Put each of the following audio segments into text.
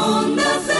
Onda Cero.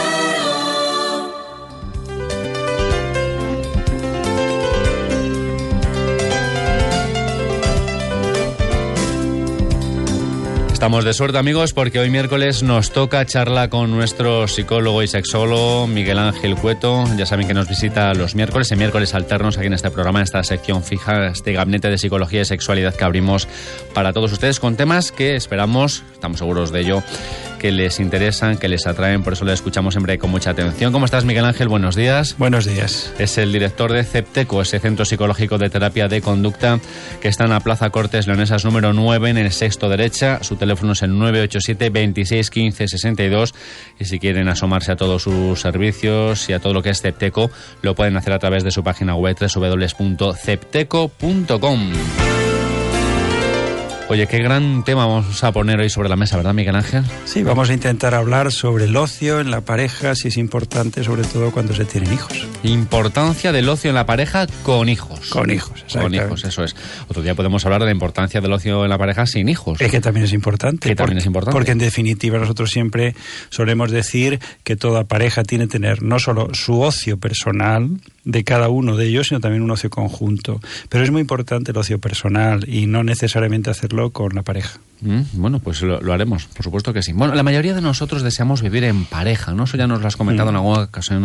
Estamos de suerte, amigos, porque hoy miércoles nos toca charla con nuestro psicólogo y sexólogo Miguel Ángel Cueto. Ya saben que nos visita los miércoles, en miércoles alternos aquí en este programa, en esta sección fija, este gabinete de psicología y sexualidad que abrimos para todos ustedes con temas que esperamos, estamos seguros de ello, que les interesan, que les atraen, por eso le escuchamos siempre con mucha atención. ¿Cómo estás, Miguel Ángel? Buenos días. Buenos días. Es el director de CEPTECO, ese Centro Psicológico de Terapia de Conducta, que está en la Plaza Cortes Leonesas número 9, en el sexto derecha. Su teléfono es el 987 26 15 62 y si quieren asomarse a todos sus servicios y a todo lo que es CEPTECO, lo pueden hacer a través de su página web www.cepteco.com. Oye, qué gran tema vamos a poner hoy sobre la mesa, ¿verdad, Miguel Ángel? Sí, vamos a intentar hablar sobre el ocio en la pareja, si es importante, sobre todo cuando se tienen hijos. Importancia del ocio en la pareja con hijos. Con hijos, exactamente. Con hijos, eso es. Otro día podemos hablar de la importancia del ocio en la pareja sin hijos. Es que también es importante. Que también es importante. Porque en definitiva nosotros siempre solemos decir que toda pareja tiene que tener no solo su ocio personal de cada uno de ellos, sino también un ocio conjunto. Pero es muy importante el ocio personal y no necesariamente hacerlo con la pareja. Bueno, pues lo haremos, por supuesto que sí. Bueno, la mayoría de nosotros deseamos vivir en pareja, ¿no? Eso ya nos lo has comentado en alguna ocasión.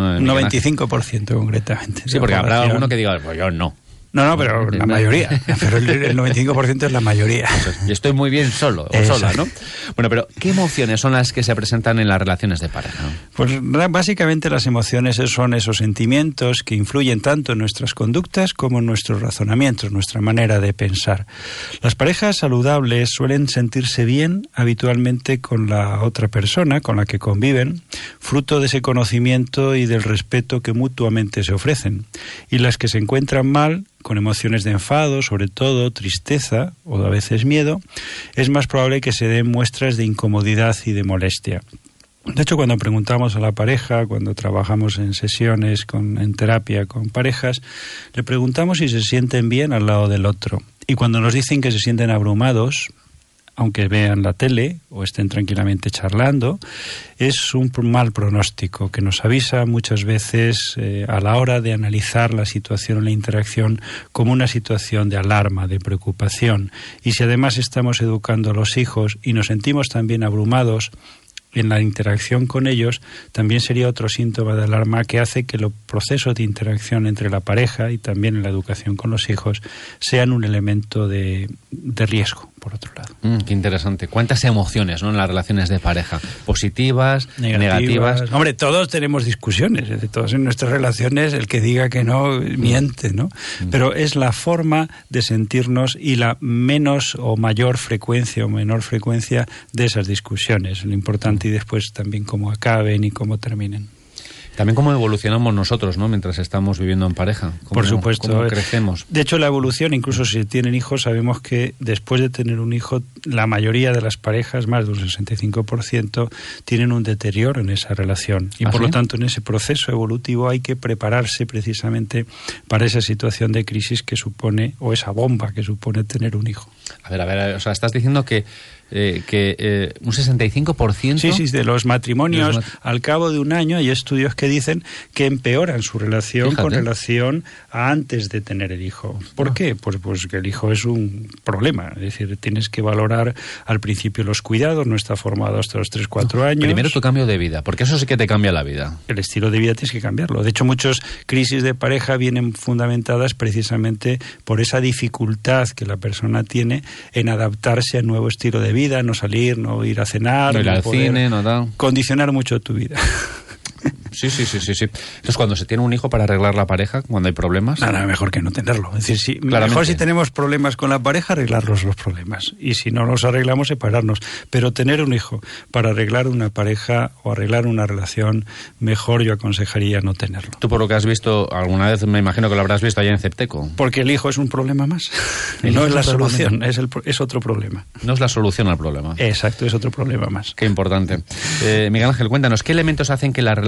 95% concretamente. Sí, porque habrá alguno que diga, pues yo no. No, pero la mayoría. Pero el 95% es la mayoría. Y estoy muy bien solo o sola, ¿no? Bueno, pero ¿qué emociones son las que se presentan en las relaciones de pareja? Pues básicamente las emociones son esos sentimientos que influyen tanto en nuestras conductas como en nuestros razonamientos, nuestra manera de pensar. Las parejas saludables suelen sentirse bien habitualmente con la otra persona con la que conviven, fruto de ese conocimiento y del respeto que mutuamente se ofrecen. Y las que se encuentran mal, con emociones de enfado, sobre todo tristeza o a veces miedo, es más probable que se den muestras de incomodidad y de molestia. De hecho, cuando preguntamos a la pareja, cuando trabajamos en sesiones, en terapia con parejas, le preguntamos si se sienten bien al lado del otro. Y cuando nos dicen que se sienten abrumados, aunque vean la tele o estén tranquilamente charlando, es un mal pronóstico que nos avisa muchas veces a la hora de analizar la situación o la interacción como una situación de alarma, de preocupación. Y si además estamos educando a los hijos y nos sentimos también abrumados en la interacción con ellos, también sería otro síntoma de alarma que hace que los procesos de interacción entre la pareja y también en la educación con los hijos sean un elemento de riesgo, por otro lado. Qué interesante. ¿Cuántas emociones, ¿no?, en las relaciones de pareja? ¿Positivas, negativas? Hombre, todos tenemos discusiones, todos en nuestras relaciones, el que diga que no, miente, ¿no? Pero es la forma de sentirnos y la menos o mayor frecuencia o menor frecuencia de esas discusiones. Lo importante y después también cómo acaben y cómo terminen. También cómo evolucionamos nosotros, ¿no?, mientras estamos viviendo en pareja. Por supuesto. Cómo crecemos. De hecho, la evolución, incluso si tienen hijos, sabemos que después de tener un hijo, la mayoría de las parejas, más de un 65%, tienen un deterioro en esa relación. Y por lo tanto, en ese proceso evolutivo hay que prepararse precisamente para esa situación de crisis que supone, o esa bomba que supone tener un hijo. A ver, o sea, estás diciendo que un 65%... Sí, de los matrimonios, al cabo de un año hay estudios que dicen que empeoran su relación con relación a antes de tener el hijo. ¿Por qué? Pues que el hijo es un problema. Es decir, tienes que valorar al principio los cuidados, no está formado hasta los 3-4 años. Primero tu cambio de vida, porque eso sí que te cambia la vida. El estilo de vida tienes que cambiarlo. De hecho, muchas crisis de pareja vienen fundamentadas precisamente por esa dificultad que la persona tiene en adaptarse al nuevo estilo de vida, no salir, no ir a cenar, no ir al cine, no tal. Condicionar mucho tu vida. Sí. Entonces, cuando se tiene un hijo para arreglar la pareja, cuando hay problemas... Nada, mejor que no tenerlo. Es decir, mejor si tenemos problemas con la pareja, arreglarlos los problemas. Y si no los arreglamos, separarnos. Pero tener un hijo para arreglar una pareja o arreglar una relación, mejor yo aconsejaría no tenerlo. Tú, por lo que has visto, alguna vez me imagino que lo habrás visto allá en CEPTECO. Porque el hijo es un problema más. No es la solución, es otro problema. No es la solución al problema. Exacto, es otro problema más. Qué importante. Miguel Ángel, cuéntanos, ¿qué elementos hacen que la relación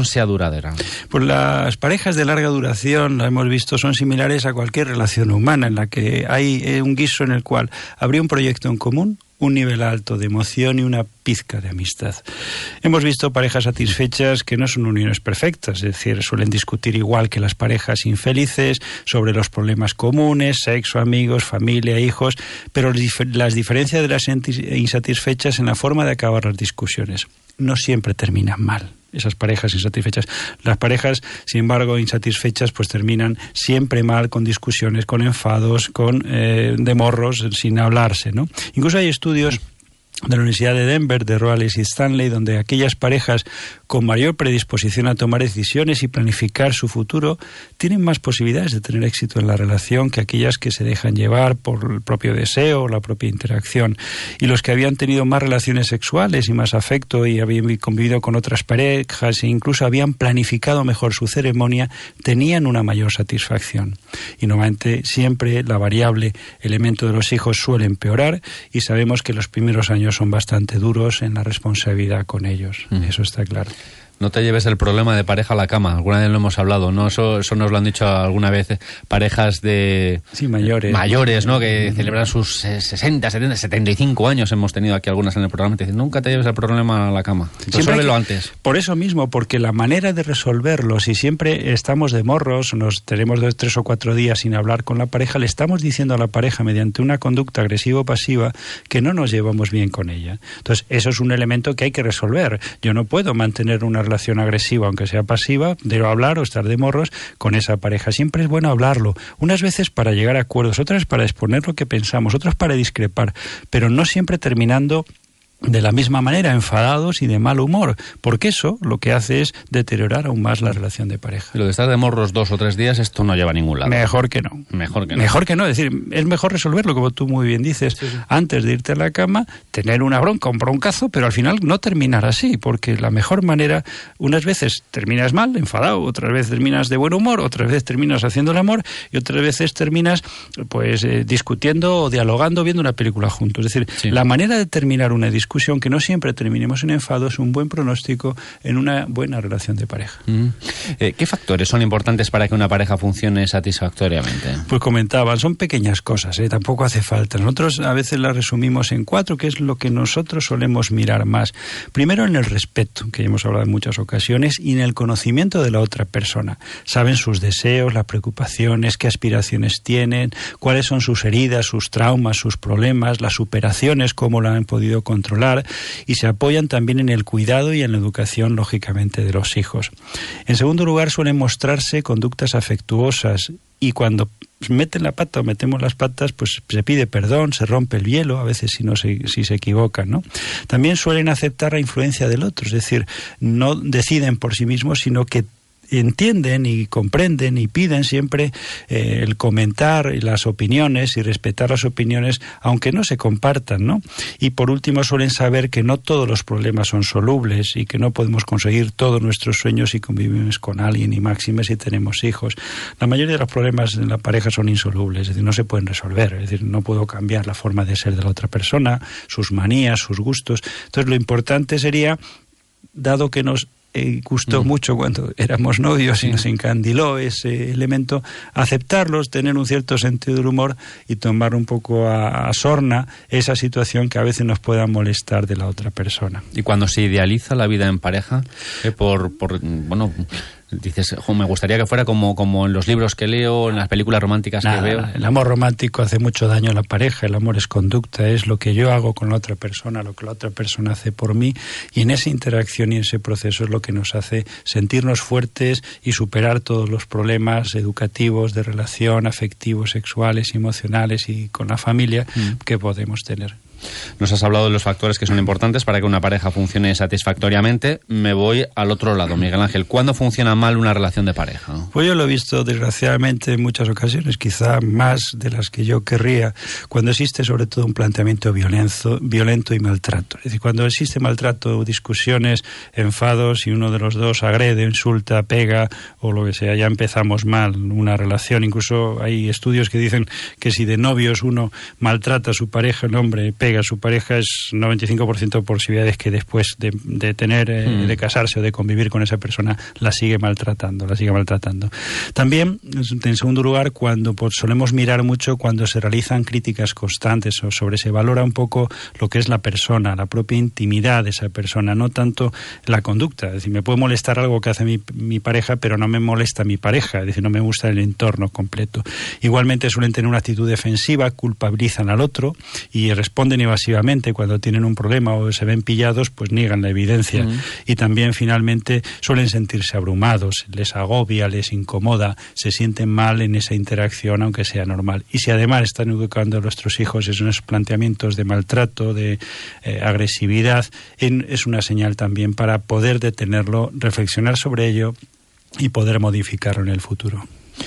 relación sea duradera? Pues las parejas de larga duración, lo hemos visto, son similares a cualquier relación humana en la que hay un guiso en el cual habría un proyecto en común, un nivel alto de emoción y una pizca de amistad. Hemos visto parejas satisfechas que no son uniones perfectas, es decir, suelen discutir igual que las parejas infelices sobre los problemas comunes, sexo, amigos, familia, hijos, pero las diferencias de las insatisfechas en la forma de acabar las discusiones no siempre terminan mal. Esas parejas insatisfechas. Las parejas, sin embargo, insatisfechas, pues terminan siempre mal, con discusiones, con enfados, con de morros, sin hablarse, ¿no? Incluso hay estudios de la Universidad de Denver, de Roales y Stanley, donde aquellas parejas con mayor predisposición a tomar decisiones y planificar su futuro tienen más posibilidades de tener éxito en la relación que aquellas que se dejan llevar por el propio deseo o la propia interacción. Y los que habían tenido más relaciones sexuales y más afecto y habían convivido con otras parejas e incluso habían planificado mejor su ceremonia, tenían una mayor satisfacción. Y normalmente siempre la variable elemento de los hijos suele empeorar y sabemos que los primeros años son bastante duros en la responsabilidad con ellos. Eso está claro. No te lleves el problema de pareja a la cama. Alguna vez lo hemos hablado, ¿no? Eso nos lo han dicho alguna vez parejas de... Sí, mayores. Mayores, ¿no? Que celebran sus 60, 70, 75 años. Hemos tenido aquí algunas en el programa. Te dicen, nunca te lleves el problema a la cama. Resuélvelo antes. Por eso mismo, porque la manera de resolverlo, si siempre estamos de morros, nos tenemos 2, 3 o 4 días sin hablar con la pareja, le estamos diciendo a la pareja mediante una conducta agresiva o pasiva que no nos llevamos bien con ella. Entonces, eso es un elemento que hay que resolver. Yo no puedo mantener una relación agresiva, aunque sea pasiva, debo hablar o estar de morros con esa pareja. Siempre es bueno hablarlo, unas veces para llegar a acuerdos, otras para exponer lo que pensamos, otras para discrepar, pero no siempre terminando de la misma manera, enfadados y de mal humor, porque eso lo que hace es deteriorar aún más la relación de pareja. Y lo de estar de morros 2 o 3 días, esto no lleva a ningún lado. Mejor que no. Mejor que no. Mejor que no, es decir, es mejor resolverlo, como tú muy bien dices, sí. Antes de irte a la cama, tener una bronca, un broncazo, pero al final no terminar así, porque la mejor manera, unas veces terminas mal, enfadado, otras veces terminas de buen humor, otras veces terminas haciendo el amor y otras veces terminas pues discutiendo o dialogando viendo una película juntos. Es decir, sí. La manera de terminar una discusión, que no siempre terminemos en enfado, es un buen pronóstico en una buena relación de pareja. ¿Qué factores son importantes para que una pareja funcione satisfactoriamente? Pues comentaban, son pequeñas cosas, tampoco hace falta. Nosotros a veces las resumimos en 4, que es lo que nosotros solemos mirar más. Primero, en el respeto, que hemos hablado en muchas ocasiones, y en el conocimiento de la otra persona. Saben sus deseos, las preocupaciones, qué aspiraciones tienen, cuáles son sus heridas, sus traumas, sus problemas, las superaciones, cómo lo han podido controlar, y se apoyan también en el cuidado y en la educación, lógicamente, de los hijos. En segundo lugar, suelen mostrarse conductas afectuosas y cuando meten la pata o metemos las patas, pues se pide perdón, se rompe el hielo, a veces si se equivocan, ¿no? También suelen aceptar la influencia del otro, es decir, no deciden por sí mismos, sino que entienden y comprenden y piden siempre el comentar las opiniones y respetar las opiniones, aunque no se compartan, ¿no? Y por último, suelen saber que no todos los problemas son solubles y que no podemos conseguir todos nuestros sueños si convivimos con alguien, y máxime si tenemos hijos. La mayoría de los problemas en la pareja son insolubles, es decir, no se pueden resolver, es decir, no puedo cambiar la forma de ser de la otra persona, sus manías, sus gustos. Entonces, lo importante sería, dado que nos gustó mucho cuando éramos novios y nos encandiló ese elemento, aceptarlos, tener un cierto sentido del humor y tomar un poco a sorna esa situación que a veces nos pueda molestar de la otra persona. Y cuando se idealiza la vida en pareja, bueno, dices, me gustaría que fuera como en los libros que leo, en las películas románticas que veo. El amor romántico hace mucho daño a la pareja. El amor es conducta, es lo que yo hago con la otra persona, lo que la otra persona hace por mí, y en esa interacción y en ese proceso es lo que nos hace sentirnos fuertes y superar todos los problemas educativos, de relación, afectivos, sexuales, emocionales y con la familia que podemos tener. Nos has hablado de los factores que son importantes para que una pareja funcione satisfactoriamente. Me voy al otro lado, Miguel Ángel. ¿Cuándo funciona mal una relación de pareja? Pues yo lo he visto, desgraciadamente, en muchas ocasiones, quizá más de las que yo querría, cuando existe sobre todo un planteamiento violento y maltrato. Es decir, cuando existe maltrato, discusiones, enfados y uno de los dos agrede, insulta, pega o lo que sea, ya empezamos mal una relación. Incluso hay estudios que dicen que si de novios uno maltrata a su pareja, el hombre pega traiga a su pareja, es 95% de posibilidades que después de tener, de casarse o de convivir con esa persona, la sigue maltratando. También, en segundo lugar, cuando solemos mirar mucho cuando se realizan críticas constantes o se valora un poco lo que es la persona, la propia intimidad de esa persona, no tanto la conducta. Es decir, me puede molestar algo que hace mi pareja, pero no me molesta mi pareja, es decir, no me gusta el entorno completo. Igualmente suelen tener una actitud defensiva, culpabilizan al otro y responden evasivamente cuando tienen un problema o se ven pillados, pues niegan la evidencia. Y también finalmente suelen sentirse abrumados, les agobia, les incomoda, se sienten mal en esa interacción aunque sea normal. Y si además están educando a nuestros hijos en esos planteamientos de maltrato, de agresividad, es una señal también para poder detenerlo, reflexionar sobre ello y poder modificarlo en el futuro.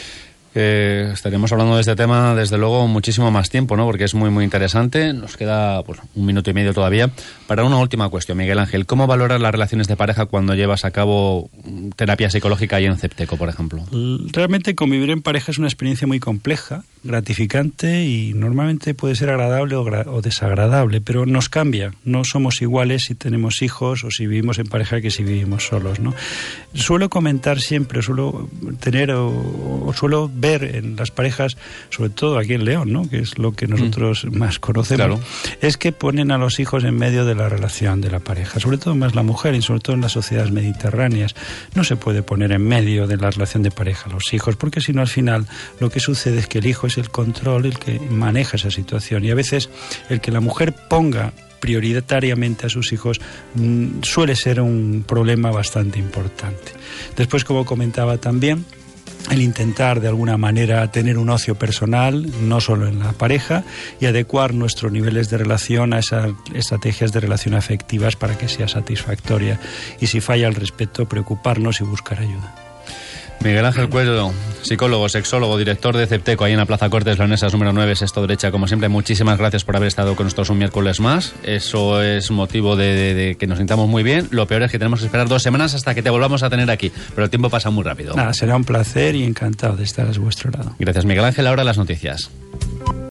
Estaremos hablando de este tema desde luego muchísimo más tiempo, ¿no? Porque es muy interesante. Nos queda pues 1 minuto y medio todavía. Para una última cuestión, Miguel Ángel, ¿cómo valoras las relaciones de pareja cuando llevas a cabo terapia psicológica ahí en Cepteco, por ejemplo? Realmente convivir en pareja es una experiencia muy compleja, gratificante y normalmente puede ser agradable o desagradable, pero nos cambia. No somos iguales si tenemos hijos o si vivimos en pareja que si vivimos solos, ¿no? Suelo comentar siempre, suelo tener o suelo ver en las parejas, sobre todo aquí en León, ¿no?, que es lo que nosotros más conocemos, es que ponen a los hijos en medio de la relación de la pareja, sobre todo más la mujer y sobre todo en las sociedades mediterráneas. No se puede poner en medio de la relación de pareja a los hijos, porque si no al final lo que sucede es que el hijo es el control, el que maneja esa situación, y a veces el que la mujer ponga prioritariamente a sus hijos suele ser un problema bastante importante. Después, como comentaba también, el intentar de alguna manera tener un ocio personal, no solo en la pareja, y adecuar nuestros niveles de relación a esas estrategias de relación afectivas para que sea satisfactoria. Y si falla el respeto, preocuparnos y buscar ayuda. Miguel Ángel Cueto, psicólogo, sexólogo, director de Cepteco, ahí en la Plaza Cortes Leonesas número 9, sexto derecha. Como siempre, muchísimas gracias por haber estado con nosotros un miércoles más. Eso es motivo de que nos sintamos muy bien. Lo peor es que tenemos que esperar 2 semanas hasta que te volvamos a tener aquí, pero el tiempo pasa muy rápido. Nada, será un placer y encantado de estar a vuestro lado. Gracias, Miguel Ángel. Ahora las noticias.